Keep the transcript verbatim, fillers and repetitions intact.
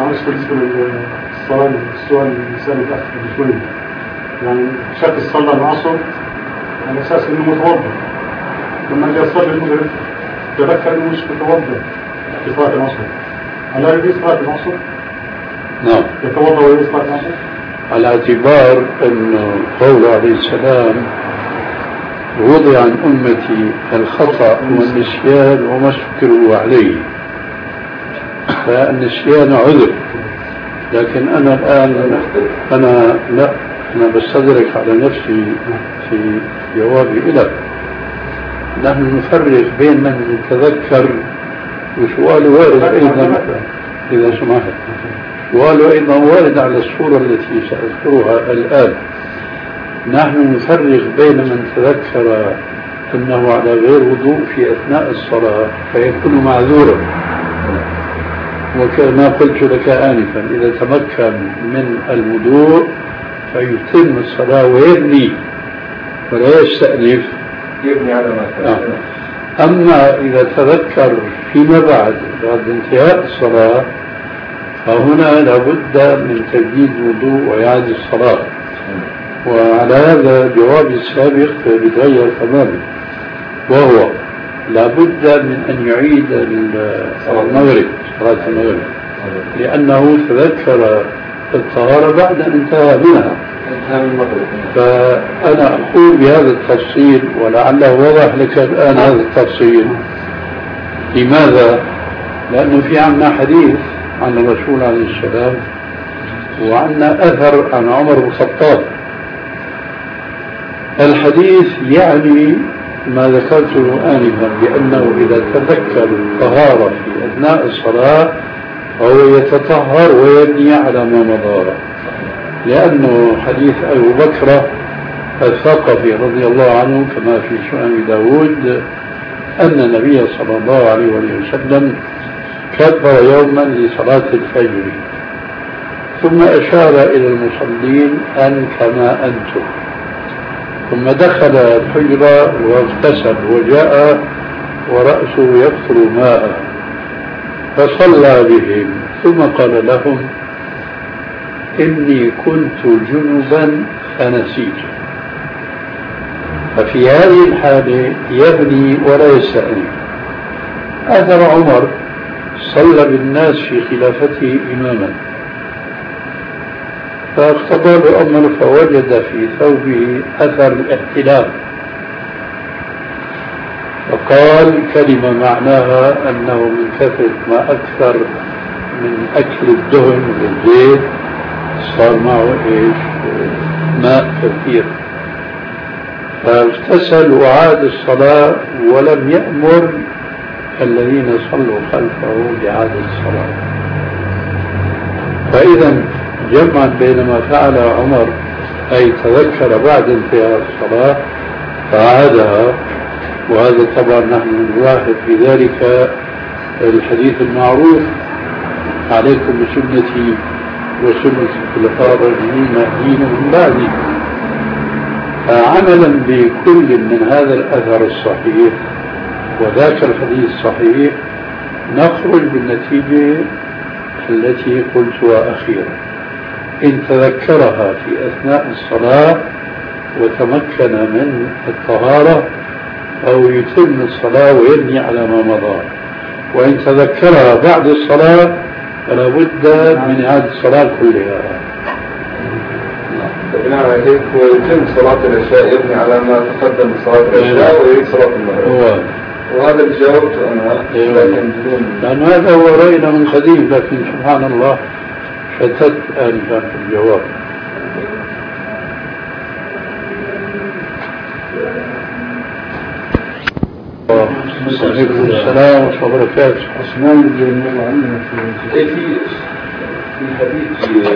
معلش بالنسبة للصلاة السؤال اللي سأله الأخ بشوية، يعني شخص صلى العصر على أساس إنه متوضأ، لما جاء يصلي المغرب تذكر إنه مش متوضأ في صلاة العصر، هل هذه صلاة العصر؟ نعم. يتوضأ وهي صلاة العصر؟ على اعتبار أنه قوله عليه السلام وضع عن أمتي الخطأ والنسيان وما استكرهوا عليه، فالنسيان عذر. لكن أنا الآن أنا لا أنا بستدرك على نفسي في جوابي لك. نحن نفرق بين من يتذكر، وسؤاله وارد أيضا إذا سمحت، سؤاله أيضا وارد على الصورة التي سأذكرها الآن. نحن نفرق بين من تذكر أنه على غير وضوء في أثناء الصلاة فيكون معذورا، وكما قلت لك آنفا إذا تمكن من الوضوء فيتم الصلاة ويبني ولا يستأنف، يبني على ما كان. آه. أما إذا تذكر فيما بعد بعد انتهاء الصلاة فهنا لابد من تجديد الوضوء وإعادة الصلاة. وعلى هذا جوابي السابق بيتغير تماما، وهو لابد من أن يعيد المغرب صلاة المغرب لأنه تذكر الطهارة بعد أن انتهى منها. فأنا أقول بهذا التفصيل ولعله وضح لك الآن هذا التفصيل. لماذا؟ لأنه في عنا حديث عن الرسول عليه السلام وعنا أثر عن عمر بن الخطاب. الحديث يعني ما ذكرته آنفا بأنه إذا تذكر الطهارة في أثناء الصلاة فهو يتطهر ويبني على ما مضى، لأنه حديث أبو بكر الثقفي رضي الله عنه كما في سنن داود أن النبي صلى الله عليه وسلم كبر يوما لصلاة الفجر ثم أشار إلى المصلين أن كما أنتم، ثم دخل الحجرة واغتسل وجاء ورأسه يقطر ماء فصلى بهم ثم قال لهم إني كنت جنبا فنسيت. ففي هذه الحالة يبني ولا يستأنف. أثر عمر صلى بالناس في خلافته إماما فاقتضى له أمر فوجد في ثوبه أثر الاحتلام فقال كلمة معناها أنه من كثرة ما أكثر من أكل الدهن والزيت صار معه إيش ماء كثير، فاغتسل وعاد الصلاة ولم يأمر الذين صلوا خلفه بإعادة الصلاة. فإذا جمعا بين ما فعل عمر أي تذكر بعد انتهاء الصلاة فعادها، وهذا طبعا نحن نلاحظ في ذلك الحديث المعروف عليكم بسنتي وسنة الخلفاء الراشدين المهديين من بعدي. عملا بكل من هذا الأثر الصحيح وذاك الحديث الصحيح نخرج بالنتيجة التي قلتها أخيرا: إن تذكرها في أثناء الصلاة وتمكن من الطهارة أو يتم الصلاة ويبني على ما مضى، وإن تذكرها بعد الصلاة فلا بد من إعادة الصلاة كلها. بناء عليك ويتم صلاة العشاء يبني على ما تقدم صلاة العشاء ويعيد صلاة المغرب، وهذا اللي جاوبته أنا. لكن لأن هذا هو رأينا من قديم، لكن سبحان الله شتت آنفا في الجواب. عليكم السلام ورحمة الله وبركاته. عثمان بن الله عنه في حديث